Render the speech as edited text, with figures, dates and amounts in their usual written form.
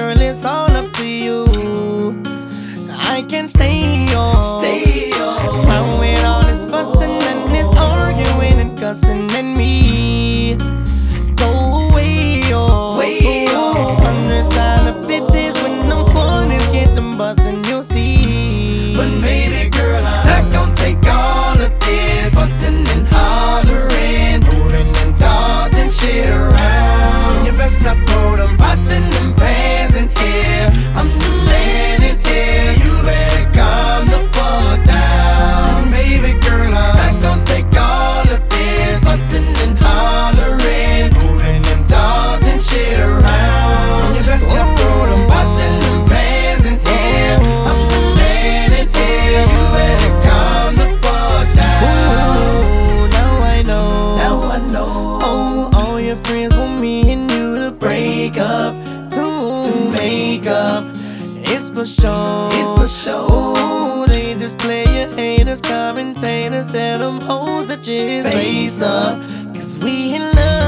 girl, it's all up to you. I can stay on around with all this fussing and this arguing and cussing and me. Go away, understand the 50s when them 40s get them buzzing, you'll see. But baby girl, I'm not gonna take all of this fussing and hollering, moving and tossing shit around. You best not throw them pots and them pans in here. I'm the man in here. You better calm the fuck down. Baby girl, I'm not gonna take all of this fussing and hollering, moving and tossing shit around. You best not throw them pots and them pans in here. I'm the man in here. You better calm the fuck down. Ooh, now I know. Now I know. Oh, all your friends want me and you to break up, to make up. It's for sure. It's for sure. Ooh, they just play your haters, commentators, tell them hoes that you his face up. 'Cause we in love.